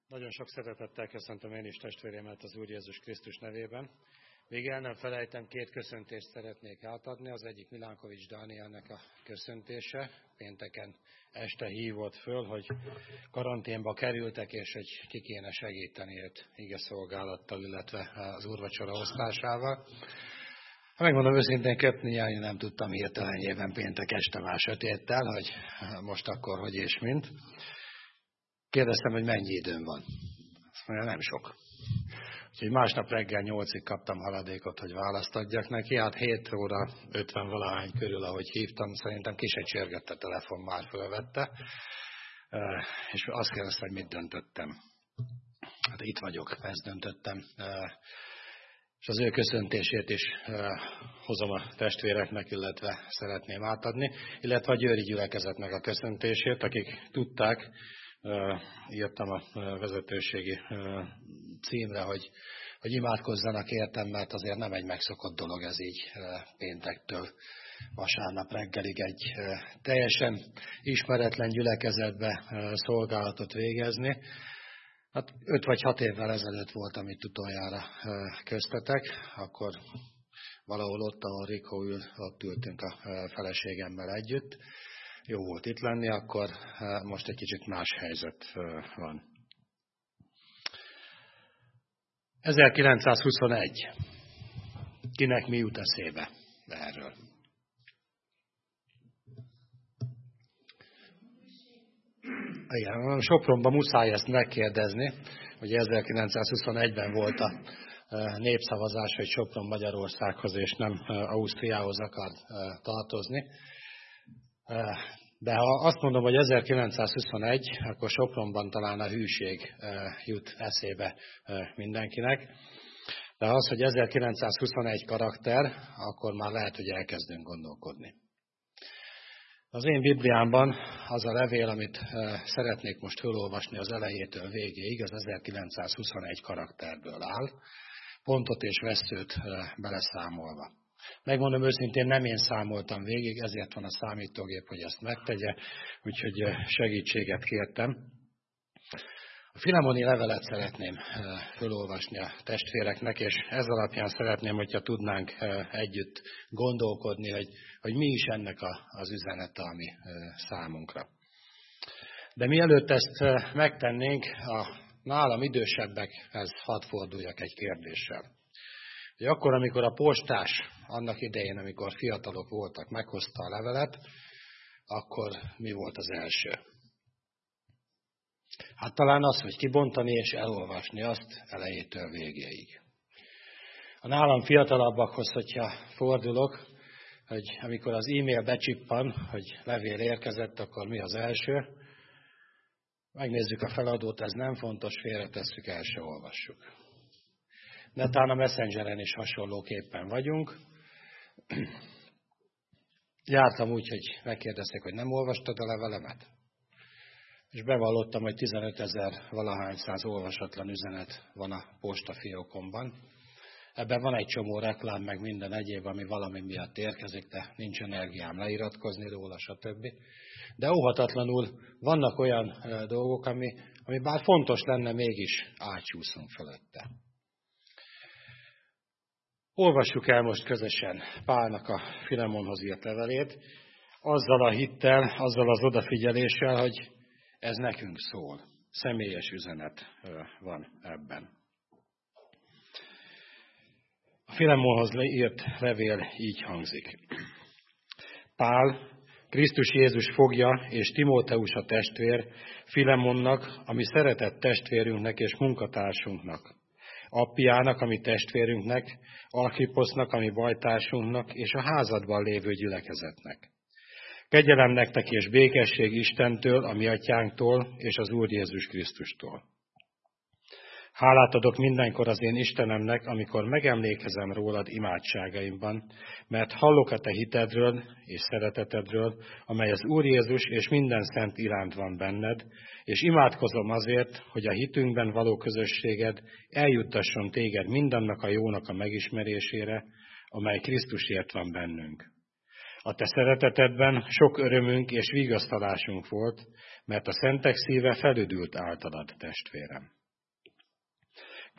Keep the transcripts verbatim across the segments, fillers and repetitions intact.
Nagyon sok szeretettel köszöntöm én is testvéremet az Úr Jézus Krisztus nevében. Még el nem felejtem, két köszöntést szeretnék átadni. Az egyik Milánkovics Dánielnek a köszöntése. Pénteken este hívott föl, hogy karanténba kerültek, és hogy ki kéne segíteni őt igeszolgálattal, illetve az úrvacsora osztásával. Ha megmondom őszintén, köpni járni nem tudtam hirtelenjében péntek este már sötéttel, hogy most akkor hogy és mint. Kérdeztem, hogy mennyi időm van. Azt mondja, nem sok. Úgyhogy másnap reggel nyolcig kaptam haladékot, hogy választ adjak neki. Hát hét óra ötven valahány körül, ahogy hívtam, szerintem ki se csörgött a telefon, már fölvette. És azt kérdezte, hogy mit döntöttem. Hát itt vagyok, ezt döntöttem. És az ő köszöntését is hozom a testvéreknek, illetve szeretném átadni. Illetve a győri gyülekezetnek a köszöntését, akik tudták, írtam a vezetőségi címre, hogy, hogy imádkozzanak értem, mert azért nem egy megszokott dolog ez így péntektől vasárnap reggelig egy teljesen ismeretlen gyülekezetbe szolgálatot végezni. Hát öt vagy hat évvel ezelőtt voltam itt utoljára köztetek, akkor valahol ott, ahol Rikó ül, ott ültünk a feleségemmel együtt. Jó volt itt lenni, akkor most egy kicsit más helyzet van. ezerkilencszázhuszonegy. Kinek mi jut eszébe erről? Igen, Sopronban muszáj ezt megkérdezni, hogy ezerkilencszázhuszonegyben volt a népszavazás, hogy Sopron Magyarországhoz és nem Ausztriához akar tartozni. De ha azt mondom, hogy ezerkilencszázhuszonegy, akkor Sopronban talán a hűség jut eszébe mindenkinek. De az, hogy ezerkilencszázhuszonegy karakter, akkor már lehet, hogy elkezdünk gondolkodni. Az én Bibliámban az a levél, amit szeretnék most felolvasni az elejétől végéig, az ezerkilencszázhuszonegy karakterből áll, pontot és vesszőt beleszámolva. Megmondom őszintén, nem én számoltam végig, ezért van a számítógép, hogy ezt megtegye, úgyhogy segítséget kértem. A Filemoni levelet szeretném felolvasni a testvéreknek, és ez alapján szeretném, hogyha tudnánk együtt gondolkodni, hogy, hogy mi is ennek a, az üzenete, ami számunkra. De mielőtt ezt megtennénk, a nálam idősebbekhez hadd forduljak egy kérdéssel. Hogy akkor, amikor a postás, annak idején, amikor fiatalok voltak, meghozta a levelet, akkor mi volt az első? Hát talán az, hogy kibontani és elolvasni azt elejétől végéig. A nálam fiatalabbakhoz, hogyha fordulok, hogy amikor az e-mail becsippan, hogy levél érkezett, akkor mi az első? Megnézzük a feladót, ez nem fontos, félretesszük, el se olvassuk. Netán a Messengeren is hasonlóképpen vagyunk. Jártam úgy, hogy megkérdezték, hogy nem olvastad a levelemet? És bevallottam, hogy tizenötezer valahány száz olvasatlan üzenet van a postafiókomban. Ebben van egy csomó reklám, meg minden egyéb, ami valami miatt érkezik, de nincs energiám leiratkozni róla, stb. De óhatatlanul vannak olyan dolgok, ami, ami bár fontos lenne, mégis átsúszunk fölötte. Olvassuk el most közösen Pálnak a Filemonhoz írt levelét, azzal a hittel, azzal az odafigyeléssel, hogy ez nekünk szól. Személyes üzenet van ebben. A Filemonhoz írt levél így hangzik. Pál, Krisztus Jézus fogja, és Timóteus a testvér, Filemonnak, ami szeretett testvérünknek és munkatársunknak, Appiának, ami testvérünknek, Archiposznak, ami bajtársunknak, és a házadban lévő gyülekezetnek. Kegyelem nektek és békesség Istentől, a mi atyánktól, és az Úr Jézus Krisztustól. Hálát adok mindenkor az én Istenemnek, amikor megemlékezem rólad imádságaimban, mert hallok a te hitedről és szeretetedről, amely az Úr Jézus és minden szent iránt van benned, és imádkozom azért, hogy a hitünkben való közösséged eljuttasson téged mindannak a jónak a megismerésére, amely Krisztusért van bennünk. A te szeretetedben sok örömünk és vigasztalásunk volt, mert a szentek szíve felüdült általad, testvérem.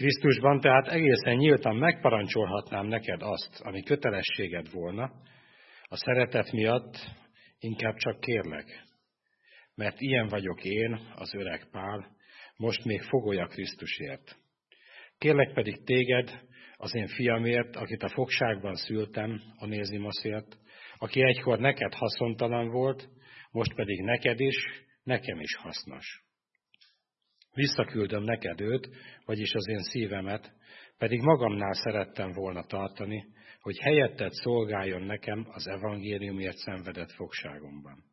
Krisztusban tehát egészen nyíltan megparancsolhatnám neked azt, ami kötelességed volna, a szeretet miatt inkább csak kérlek, mert ilyen vagyok én, az öreg Pál, most még fogoly a Krisztusért. Kérlek pedig téged, az én fiamért, akit a fogságban szültem, Onézimoszért, aki egykor neked haszontalan volt, most pedig neked is, nekem is hasznos. Visszaküldöm neked őt, vagyis az én szívemet, pedig magamnál szerettem volna tartani, hogy helyetted szolgáljon nekem az evangéliumért szenvedett fogságomban.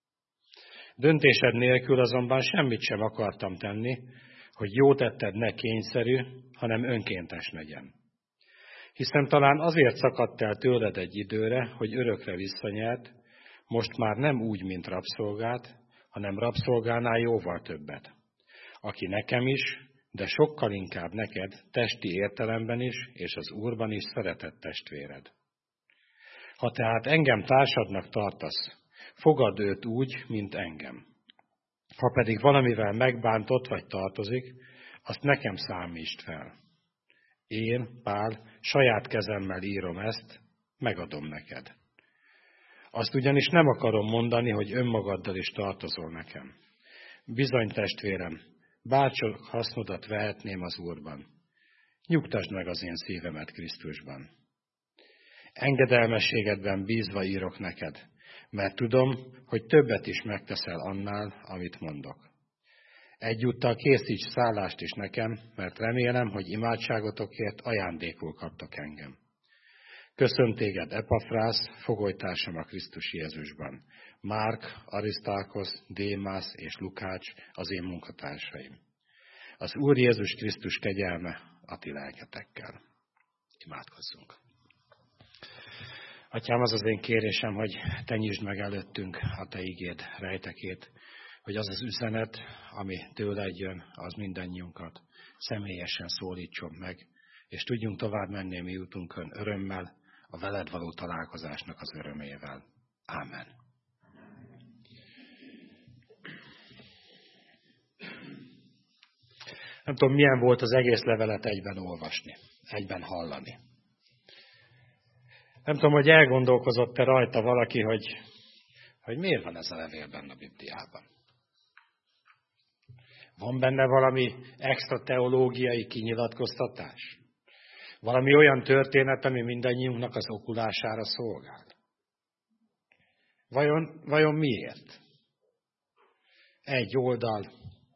Döntésed nélkül azonban semmit sem akartam tenni, hogy jó tetted ne kényszerű, hanem önkéntes legyen. Hiszen talán azért szakadt el tőled egy időre, hogy örökre visszanyert, most már nem úgy, mint rabszolgát, hanem rabszolgánál jóval többet, aki nekem is, de sokkal inkább neked, testi értelemben is, és az Úrban is szeretett testvéred. Ha tehát engem társadnak tartasz, fogad őt úgy, mint engem. Ha pedig valamivel megbántott vagy tartozik, azt nekem számítsd fel. Én, Pál, saját kezemmel írom ezt, megadom neked. Azt ugyanis nem akarom mondani, hogy önmagaddal is tartozol nekem. Bizony, testvérem, bárcsak hasznodat vehetném az Úrban. Nyugtasd meg az én szívemet Krisztusban. Engedelmességedben bízva írok neked, mert tudom, hogy többet is megteszel annál, amit mondok. Egyúttal készíts szállást is nekem, mert remélem, hogy imádságotokért ajándékul kaptok engem. Köszönt téged Epafrász, fogolytársam a Krisztus Jézusban. Márk, Arisztálkosz, Démász és Lukács az én munkatársaim. Az Úr Jézus Krisztus kegyelme a ti lelketekkel. Imádkozzunk. Atyám, az az én kérésem, hogy te nyisd meg előttünk a te igéd rejtekét, hogy az az üzenet, ami tőled jön, az mindannyiunkat személyesen szólítson meg, és tudjunk tovább menni mi útunkon örömmel, a veled való találkozásnak az örömével. Ámen. Nem tudom, milyen volt az egész levelet egyben olvasni, egyben hallani. Nem tudom, hogy elgondolkozott-e rajta valaki, hogy, hogy miért van ez a levél benne a Bibliában. Van benne valami extra teológiai kinyilatkoztatás? Valami olyan történet, ami mindannyiunknak az okulására szolgál? Vajon, vajon miért? Egy oldal,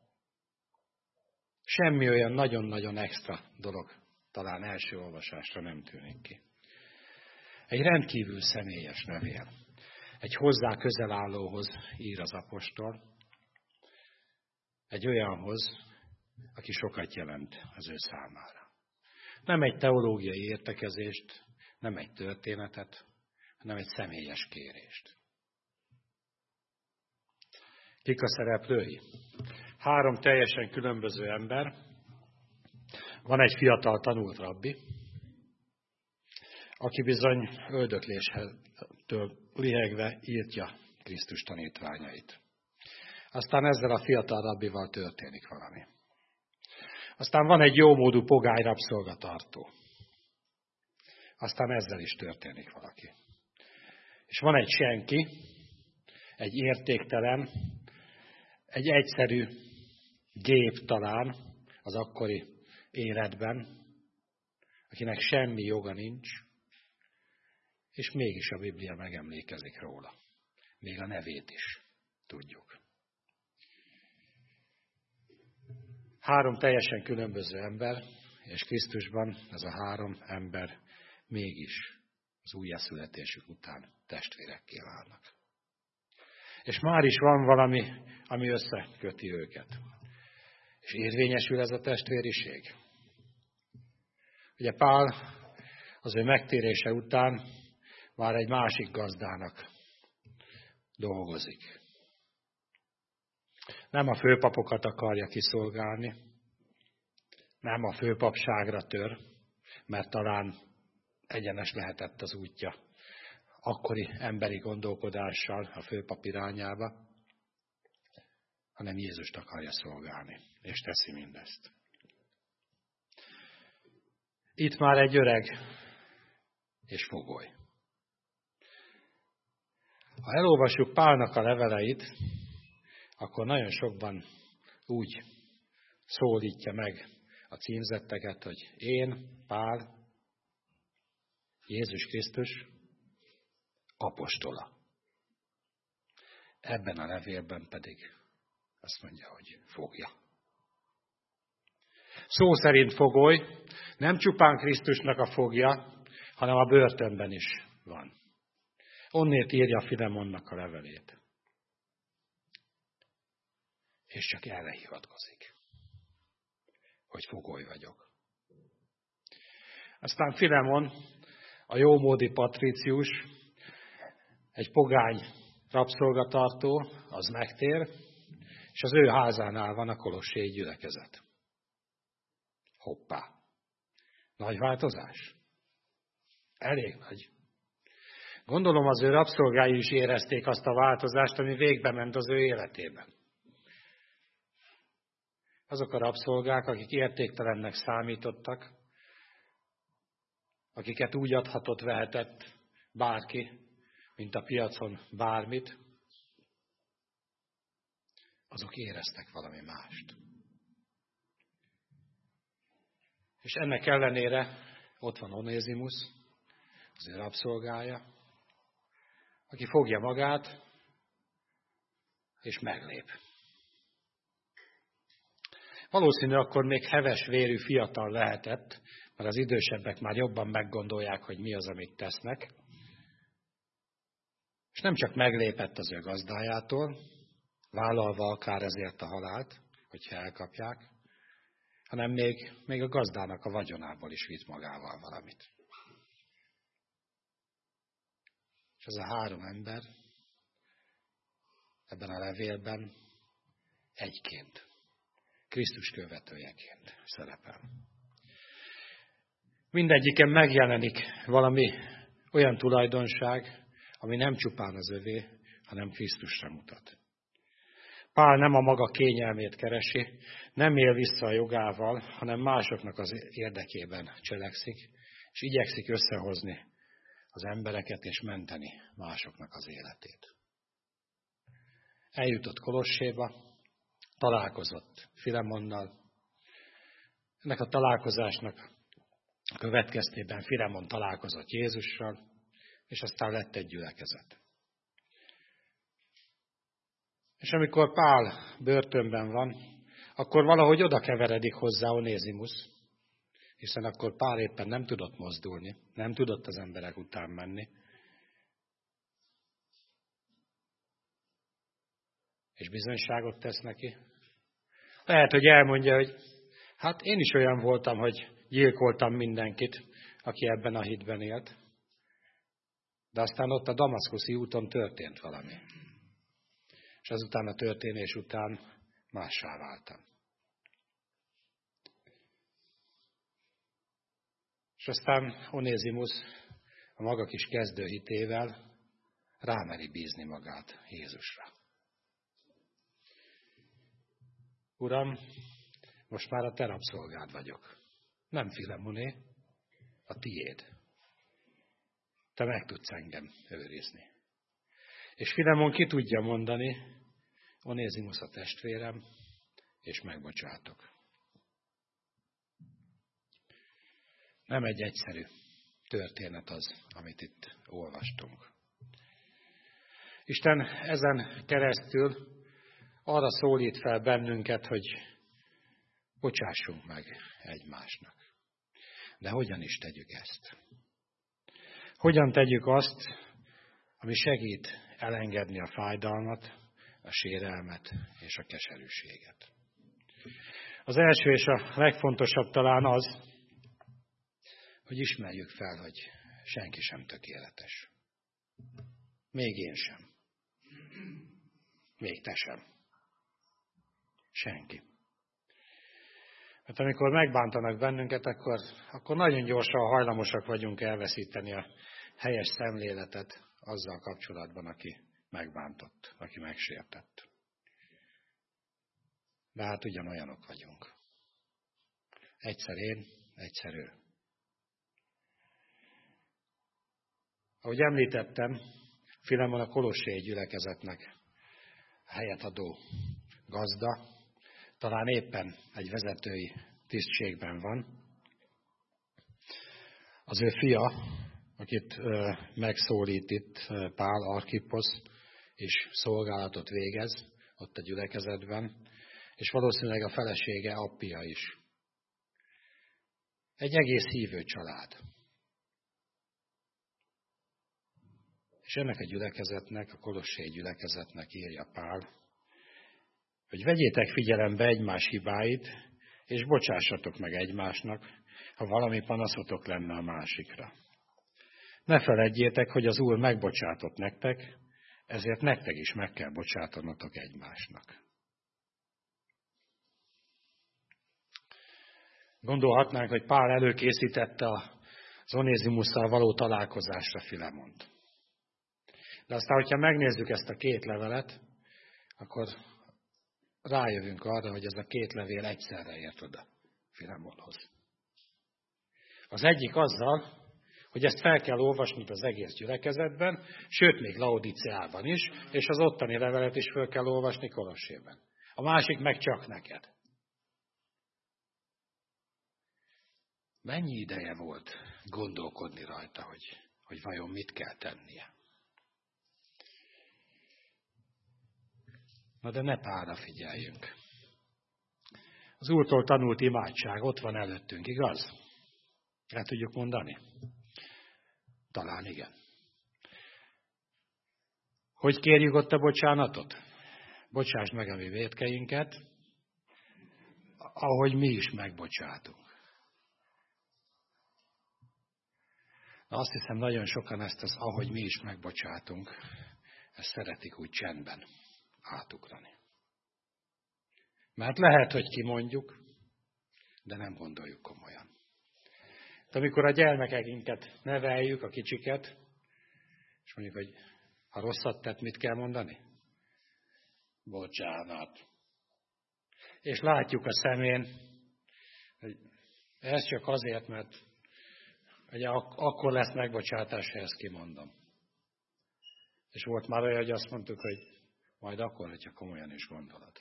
semmi olyan nagyon-nagyon extra dolog talán első olvasásra nem tűnik ki. Egy rendkívül személyes levél. Egy hozzá közel állóhoz ír az apostol. Egy olyanhoz, aki sokat jelent az ő számára. Nem egy teológiai értekezést, nem egy történetet, hanem egy személyes kérést. Kik a szereplői? Három teljesen különböző ember. Van egy fiatal tanult rabbi, aki bizony öldökléstől lihegve írtja Krisztus tanítványait. Aztán ezzel a fiatal rabbival történik valami. Aztán van egy jómódú pogány rabszolgatartó. Aztán ezzel is történik valaki. És van egy senki, egy értéktelen, egy egyszerű gép talán az akkori életben, akinek semmi joga nincs, és mégis a Biblia megemlékezik róla. Még a nevét is tudjuk. Három teljesen különböző ember, és Krisztusban ez a három ember mégis az újjászületésük után testvérekké válnak. És már is van valami, ami összeköti őket. És érvényesül ez a testvériség. Ugye Pál az ő megtérése után már egy másik gazdának dolgozik. Nem a főpapokat akarja kiszolgálni, nem a főpapságra tör, mert talán egyenes lehetett az útja akkori emberi gondolkodással a főpap irányába, hanem Jézust akarja szolgálni, és teszi mindezt. Itt már egy öreg és fogoly. Ha elolvassuk Pálnak a leveleit, akkor nagyon sokban úgy szólítja meg a címzetteket, hogy én, Pál, Jézus Krisztus apostola. Ebben a levélben pedig azt mondja, hogy fogja. Szó szerint fogoly, nem csupán Krisztusnak a fogja, hanem a börtönben is van. Onnét írja Filemonnak a levelét. És csak erre hivatkozik, hogy fogoly vagyok. Aztán Filemon, a jómódi patrícius, egy pogány rabszolgatartó, az megtér, és az ő házánál van a kolossé gyülekezet. Hoppá! Nagy változás? Elég nagy. Gondolom az ő rabszolgái is érezték azt a változást, ami végbe ment az ő életében. Azok a rabszolgák, akik értéktelennek számítottak, akiket úgy adhatott, vehetett bárki, mint a piacon bármit, azok éreztek valami mást. És ennek ellenére ott van Onézimus, az ő rabszolgája, aki fogja magát, és meglép. Valószínű akkor még heves vérű fiatal lehetett, mert az idősebbek már jobban meggondolják, hogy mi az, amit tesznek. És nem csak meglépett az ő gazdájától, vállalva akár ezért a halált, hogyha elkapják, hanem még, még a gazdának a vagyonából is vitt magával valamit. És ez a három ember ebben a levélben egyként, Krisztus követőjeként szerepel. Mindegyiken megjelenik valami olyan tulajdonság, ami nem csupán az övé, hanem Krisztusra mutat. Pál nem a maga kényelmét keresi, nem él vissza a jogával, hanem másoknak az érdekében cselekszik, és igyekszik összehozni az embereket és menteni másoknak az életét. Eljutott Kolosséba, találkozott Filemonnal. Ennek a találkozásnak a következtében Filemon találkozott Jézussal, és aztán lett egy gyülekezet. És amikor Pál börtönben van, akkor valahogy oda keveredik hozzá Onézimus, hiszen akkor Pál éppen nem tudott mozdulni, nem tudott az emberek után menni. És bizonyságot tesz neki. Lehet, hogy elmondja, hogy hát én is olyan voltam, hogy gyilkoltam mindenkit, aki ebben a hitben élt. De aztán ott a damaszkuszi úton történt valami. És azután a történés után mássá váltam. És aztán Onézimus a maga kis kezdőhitével rámeri bízni magát Jézusra. Uram, most már a te rabszolgád vagyok. Nem Filemoné, a tiéd. Te meg tudsz engem őrizni. És Filemon ki tudja mondani, Onézimus a testvérem, és megbocsátok. Nem egy egyszerű történet az, amit itt olvastunk. Isten ezen keresztül arra szólít fel bennünket, hogy bocsássunk meg egymásnak. De hogyan is tegyük ezt? Hogyan tegyük azt, ami segít elengedni a fájdalmat, a sérelmet és a keserűséget? Az első és a legfontosabb talán az, hogy ismerjük fel, hogy senki sem tökéletes. Még én sem. Még te sem. Senki. Mert amikor megbántanak bennünket, akkor, akkor nagyon gyorsan hajlamosak vagyunk elveszíteni a helyes szemléletet azzal kapcsolatban, aki megbántott, aki megsértett. De hát ugyanolyanok vagyunk. Egyszer én, egyszer ő. Ahogy említettem, Filemon a kolossé gyülekezetnek helyet adó gazda, talán éppen egy vezetői tisztségben van. Az ő fia, akit megszólít itt Pál, Archipposz, és szolgálatot végez ott a gyülekezetben, és valószínűleg a felesége Appia is. Egy egész hívő család. És ennek a gyülekezetnek, a kolossé gyülekezetnek írja Pál, hogy vegyétek figyelembe egymás hibáit, és bocsássatok meg egymásnak, ha valami panaszotok lenne a másikra. Ne feledjétek, hogy az Úr megbocsátott nektek, ezért nektek is meg kell bocsátanotok egymásnak. Gondolhatnánk, hogy Pál előkészítette az Onézimusszal való találkozásra Filemont. De aztán, hogyha megnézzük ezt a két levelet, akkor rájövünk arra, hogy ez a két levél egyszerre ért oda Filemonhoz. Az egyik azzal, hogy ezt fel kell olvasni az egész gyülekezetben, sőt, még Laodiceában is, és az ottani levelet is fel kell olvasni Kolossében. A másik meg csak neked. Mennyi ideje volt gondolkodni rajta, hogy, hogy vajon mit kell tennie? Na de ne Pálra figyeljünk. Az Úrtól tanult imádság ott van előttünk, igaz? El tudjuk mondani? Talán igen. Hogy kérjük ott a bocsánatot? Bocsásd meg a mi vétkeinket, ahogy mi is megbocsátunk. Na azt hiszem, nagyon sokan ezt az, ahogy mi is megbocsátunk, ezt szeretik úgy csendben átugrani. Mert lehet, hogy kimondjuk, de nem gondoljuk komolyan. De amikor a gyermekeinket neveljük, a kicsiket, és mondjuk, hogy ha rosszat tett, mit kell mondani? Bocsánat. És látjuk a szemén, hogy ez csak azért, mert ugye ak- akkor lesz megbocsátás, ha ezt kimondom. És volt már olyan, hogy azt mondtuk, hogy majd akkor, hogyha komolyan is gondolod.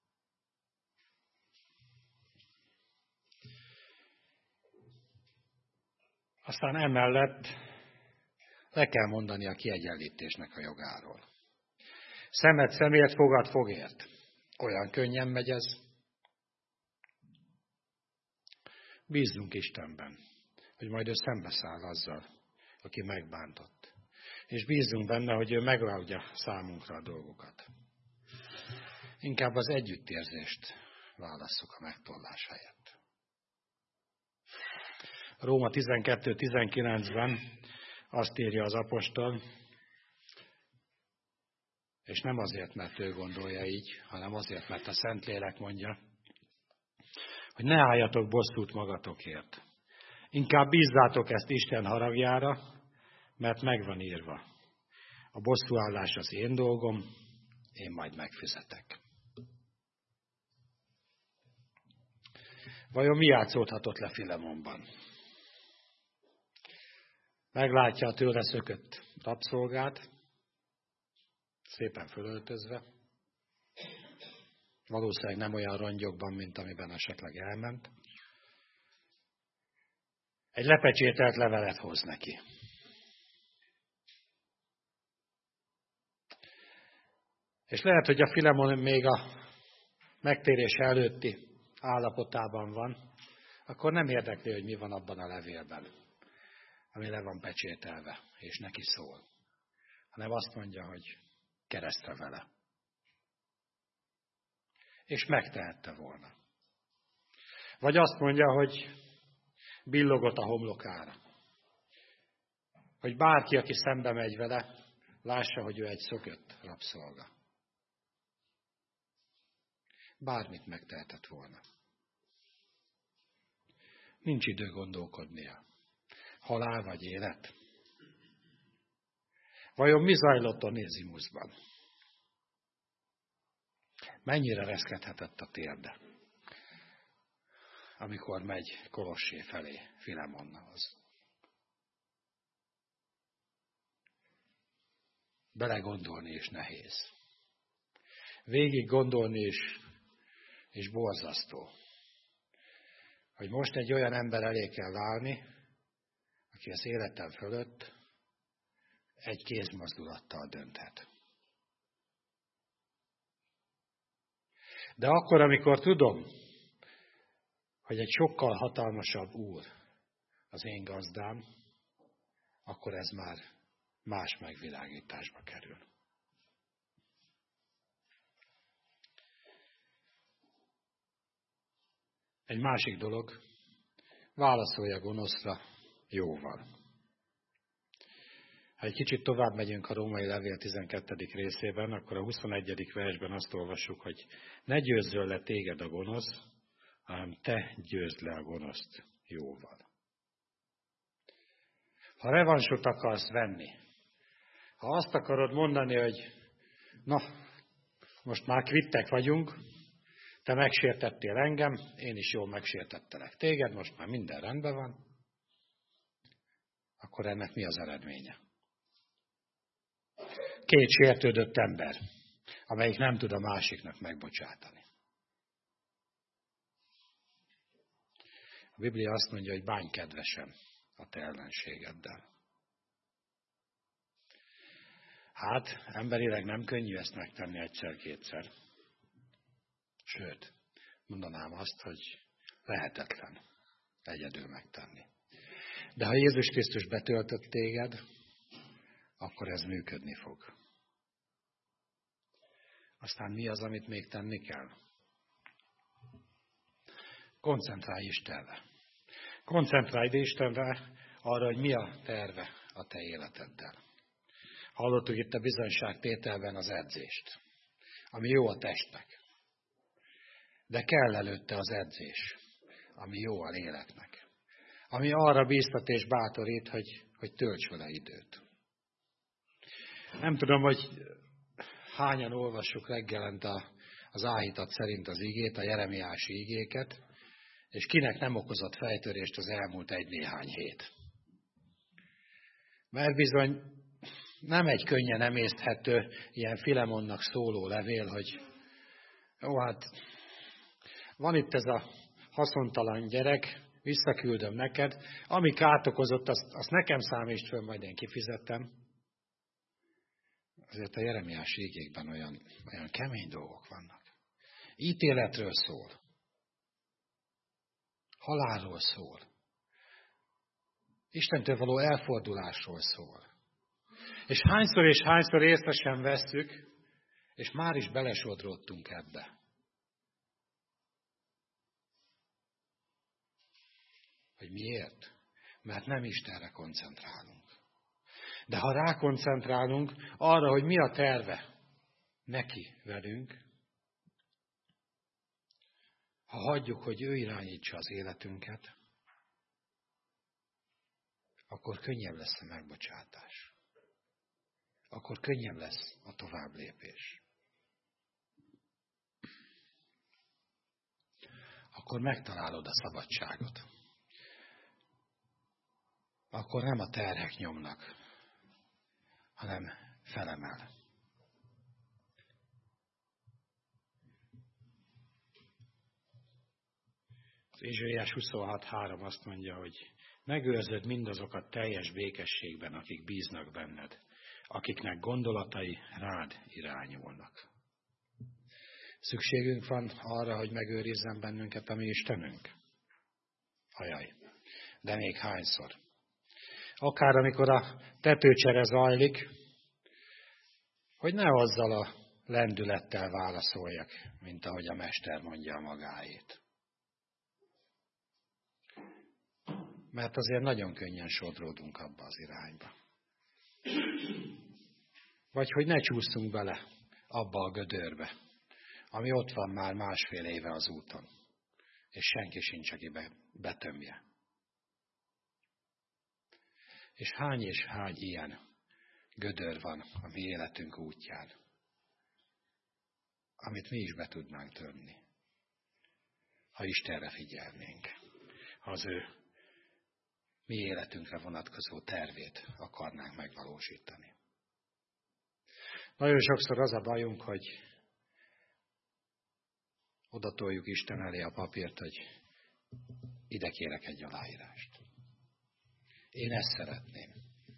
Aztán emellett le kell mondani a kiegyenlítésnek a jogáról. Szemed szemért, fogad fogért. Olyan könnyen megy ez. Bízzunk Istenben, hogy majd ő szembeszáll azzal, aki megbántott. És bízzunk benne, hogy ő megoldja számunkra a dolgokat. Inkább az együttérzést válasszuk a megtollás helyett. Róma tizenkettő tizenkilencben azt írja az apostol, és nem azért, mert ő gondolja így, hanem azért, mert a Szentlélek mondja, hogy ne álljatok bosszút magatokért. Inkább bízzátok ezt Isten haragjára, mert megvan írva. A bosszúállás az én dolgom, én majd megfizetek. Vajon mi játszódhatott le Filemonban? Meglátja a tőle szökött rabszolgát, szépen fölöltözve. Valószínűleg nem olyan rongyokban, mint amiben esetleg elment. Egy lepecsételt levelet hoz neki. És lehet, hogy a Filemon még a megtérés előtti állapotában van, akkor nem érdekli, hogy mi van abban a levélben, ami le van pecsételve, és neki szól. Hanem azt mondja, hogy keresztre vele. És megtehette volna. Vagy azt mondja, hogy billogott a homlokára. Hogy bárki, aki szembe megy vele, lássa, hogy ő egy szökött rabszolga. Bármit megtehetett volna. Nincs idő gondolkodnia. Halál vagy élet? Vajon mi zajlott Onézimuszban? Mennyire reszkedhetett a térde, amikor megy Kolossé felé Filemonhoz? belegondolni is nehéz. Végig gondolni is, is borzasztó. Hogy most egy olyan ember elé kell állni, aki az életem fölött egy kézmozdulattal dönthet. De akkor, amikor tudom, hogy egy sokkal hatalmasabb úr az én gazdám, akkor ez már más megvilágításba kerül. Egy másik dolog, válaszolj a gonoszra jóval. Ha egy kicsit tovább megyünk a Római Levél tizenkettedik részében, akkor a huszonegyedik versben azt olvassuk, hogy ne győzzön le téged a gonosz, hanem te győzd le a gonoszt jóval. Ha revansot akarsz venni, ha azt akarod mondani, hogy na, most már kvittek vagyunk, te megsértettél engem, én is jól megsértettelek téged, most már minden rendben van, akkor ennek mi az eredménye? Két sértődött ember, amelyik nem tud a másiknak megbocsátani. A Biblia azt mondja, hogy bánj kedvesen a te ellenségeddel. Hát, emberileg nem könnyű ezt megtenni egyszer-kétszer. Sőt, mondanám azt, hogy lehetetlen egyedül megtenni. De ha Jézus Krisztus betöltött téged, akkor ez működni fog. Aztán mi az, amit még tenni kell? Koncentrálj Istenre. Koncentrálj Istenre arra, hogy mi a terve a te életeddel. Hallottuk itt a bizonyságtételben az edzést, ami jó a testnek. De kell előtte az edzés, ami jó a léleknek. Ami arra bíztat és bátorít, hogy, hogy tölts vele időt. Nem tudom, hogy hányan olvassuk reggelent a, az áhítat szerint az igét, a jeremiási igéket, és kinek nem okozott fejtörést az elmúlt egy-néhány hét. Mert bizony nem egy könnyen emészthető, ilyen Filemonnak szóló levél, hogy jó, hát van itt ez a haszontalan gyerek, visszaküldöm neked, ami kárt okozott, azt, azt nekem számítsd föl, majd én kifizettem. Azért a jeremiási igékben olyan, olyan kemény dolgok vannak. Ítéletről szól. Halálról szól. Istentől való elfordulásról szól. És hányszor és hányszor észre sem vesszük, és már is belesodródtunk ebbe. Hogy miért? Mert nem Istenre koncentrálunk. De ha rákoncentrálunk arra, hogy mi a terve neki velünk, ha hagyjuk, hogy ő irányítsa az életünket, akkor könnyebb lesz a megbocsátás. Akkor könnyebb lesz a továbblépés. Akkor megtalálod a szabadságot. Akkor nem a terhek nyomnak, hanem felemel. Az Ézsaiás huszonhat három azt mondja, hogy megőrzöd mindazokat teljes békességben, akik bíznak benned, akiknek gondolatai rád irányulnak. Szükségünk van arra, hogy megőrizzen bennünket a mi Istenünk? Ajaj, de még hányszor? Akár amikor a tetőcsere zajlik, hogy ne azzal a lendülettel válaszoljak, mint ahogy a mester mondja a magáét. Mert azért nagyon könnyen sodródunk abba az irányba. Vagy hogy ne csúsztunk bele abba a gödörbe, ami ott van már másfél éve az úton, és senki sincs, aki betömje. És hány és hány ilyen gödör van a mi életünk útján, amit mi is be tudnánk tömni, ha Istenre figyelnénk, ha az ő mi életünkre vonatkozó tervét akarnánk megvalósítani. Nagyon sokszor az a bajunk, hogy oda toljuk Isten elé a papírt, hogy ide kérek egy aláírást. Én ezt szeretném.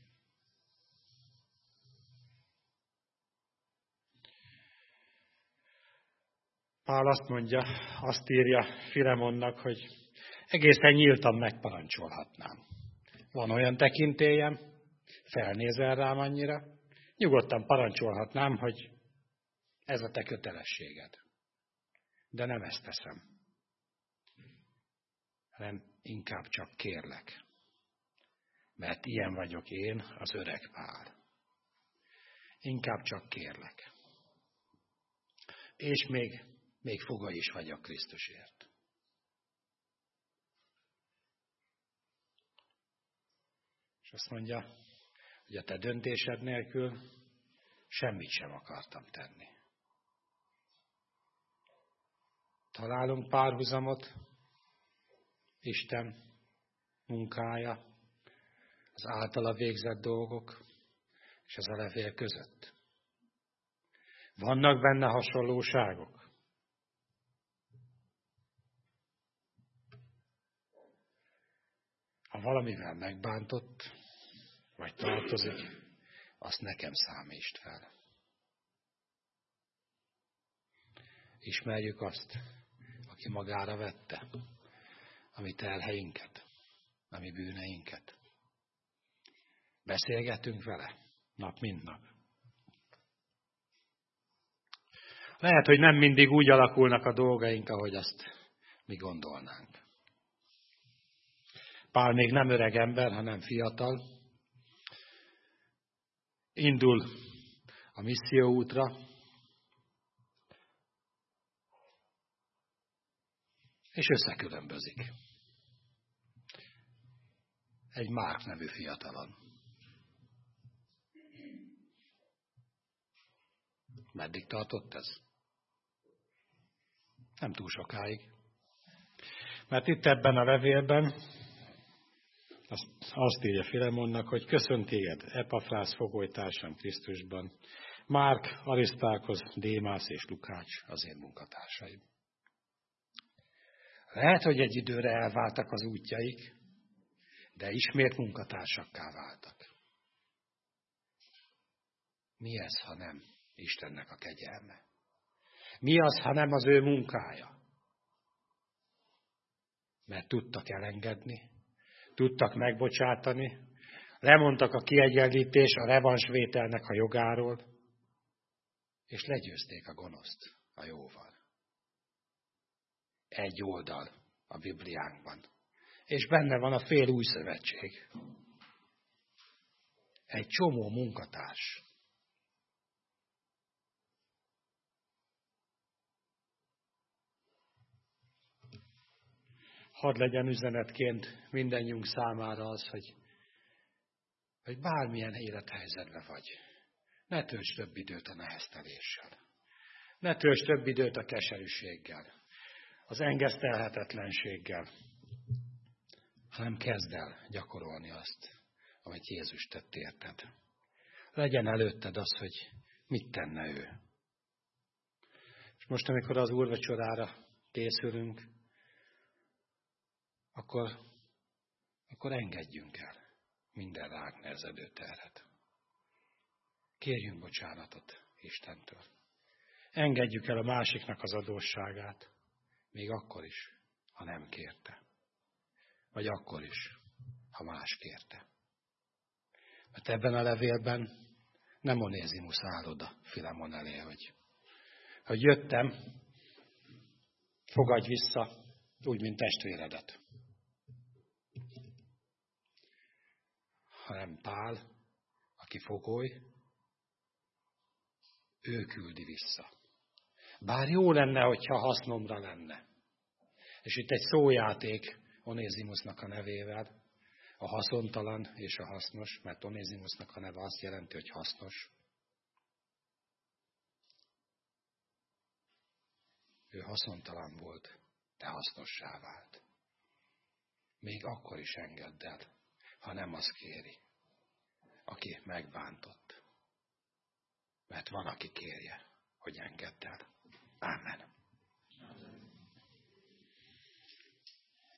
Pál azt mondja, azt írja Filemonnak, hogy egészen nyíltan megparancsolhatnám. Van olyan tekintélyem, felnézel rám annyira, nyugodtan parancsolhatnám, hogy ez a te kötelességed. De nem ezt teszem, hanem inkább csak kérlek. Mert ilyen vagyok én, az öreg Pál. Inkább csak kérlek. És még, még foga is vagyok Krisztusért. És azt mondja, hogy a te döntésed nélkül semmit sem akartam tenni. Találunk párhuzamot Isten munkája, az általa végzett dolgok és az a levél között. Vannak benne hasonlóságok. Ha valamivel megbántott, vagy tartozik, azt nekem számítsd fel. Ismerjük azt, aki magára vette a mi terheinket, a mi bűneinket. Beszélgetünk vele nap mint nap. Lehet, hogy nem mindig úgy alakulnak a dolgaink, ahogy azt mi gondolnánk. Pál még nem öreg ember, hanem fiatal. Indul a misszióútra, és összekülönbözik. Egy Márk nevű fiatalon. Meddig tartott ez? Nem túl sokáig. Mert itt ebben a levélben azt, azt írja Filemonnak, hogy köszönt téged, Epafrász fogolytársam Krisztusban, Márk, Arisztákos, Démász és Lukács az én munkatársaim. Lehet, hogy egy időre elváltak az útjaik, de ismét munkatársakká váltak. Mi ez, ha nem Istennek a kegyelme? Mi az, ha nem az ő munkája? Mert tudtak elengedni, tudtak megbocsátani, lemondtak a kiegyenlítés, a revansvételnek a jogáról, és legyőzték a gonoszt a jóval. Egy oldal a Bibliánkban, és benne van a fél új szövetség. Egy csomó munkatárs. Hadd legyen üzenetként mindannyiunk számára az, hogy, hogy bármilyen élethelyzetben vagy, ne töltsd több időt a nehezteléssel. Ne töltsd több időt a keserűséggel, az engesztelhetetlenséggel, hanem kezd el gyakorolni azt, amit Jézus tett érted. Legyen előtted az, hogy mit tenne ő. És most, amikor az úrvacsorára készülünk, akkor, akkor engedjünk el minden ránk nehezedő terhet. Kérjünk bocsánatot Istentől. Engedjük el a másiknak az adósságát, még akkor is, ha nem kérte. Vagy akkor is, ha más kérte. Mert ebben a levélben nem Onézimusz áll oda Filemon elé, hogy, hogy jöttem, fogadj vissza, úgy, mint testvéredet. Hanem Pál, aki fogoly, ő küldi vissza. Bár jó lenne, hogyha hasznomra lenne. És itt egy szójáték Onézimusznak a nevével, a haszontalan és a hasznos, mert Onézimusznak a neve azt jelenti, hogy hasznos. Ő haszontalan volt, de hasznossá vált. Még akkor is engedd el, ha nem azt kéri, aki megbántott. Mert Mert van, aki kérje, hogy engedd el.